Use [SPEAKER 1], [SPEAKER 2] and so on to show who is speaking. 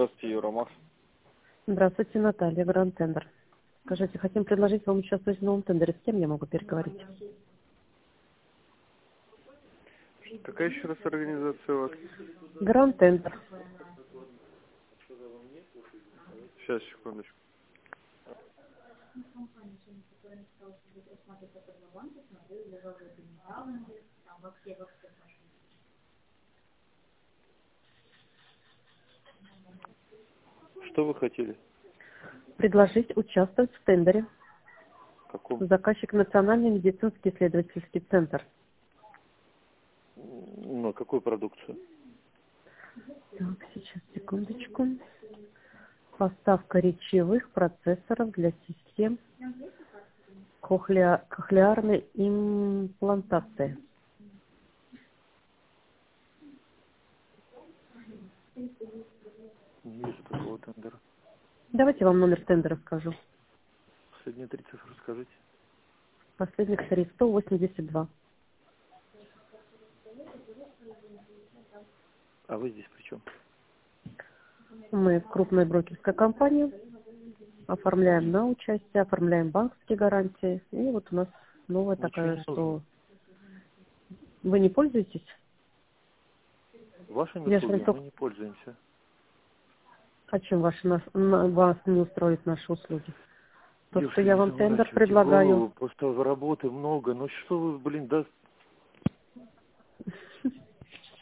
[SPEAKER 1] Здравствуйте, Евромакс.
[SPEAKER 2] Здравствуйте, Наталья, Гранд Тендер. Скажите, хотим предложить вам участвовать в новом тендере. С кем я могу переговорить?
[SPEAKER 1] Какая еще раз организация у вас?
[SPEAKER 2] Гранд Тендер.
[SPEAKER 1] Сейчас, секундочку. Что вы хотели?
[SPEAKER 2] Предложить участвовать в тендере.
[SPEAKER 1] Каком?
[SPEAKER 2] Заказчик Национальный медицинский исследовательский центр.
[SPEAKER 1] На какую продукцию?
[SPEAKER 2] Так, сейчас, секундочку. Поставка речевых процессоров для систем кохлеарной имплантации.
[SPEAKER 1] Не вижу такого тендера.
[SPEAKER 2] Давайте вам номер тендера скажу.
[SPEAKER 1] Последние 3 цифры скажите.
[SPEAKER 2] Последних 3, 182.
[SPEAKER 1] А вы здесь при чем?
[SPEAKER 2] Мы крупная брокерская компания. Оформляем на участие, оформляем банковские гарантии. И вот у нас новая
[SPEAKER 1] Ничего
[SPEAKER 2] такая,
[SPEAKER 1] не
[SPEAKER 2] что...
[SPEAKER 1] нужно.
[SPEAKER 2] Вы не пользуетесь?
[SPEAKER 1] Вашими
[SPEAKER 2] Я же
[SPEAKER 1] услугами
[SPEAKER 2] только...
[SPEAKER 1] мы не пользуемся.
[SPEAKER 2] О чем вас не устроит наши услуги? То, что
[SPEAKER 1] Девушка,
[SPEAKER 2] я
[SPEAKER 1] не
[SPEAKER 2] вам тендер
[SPEAKER 1] заморачивайте
[SPEAKER 2] предлагаю.
[SPEAKER 1] голову, просто работы много. Ну что вы, блин, да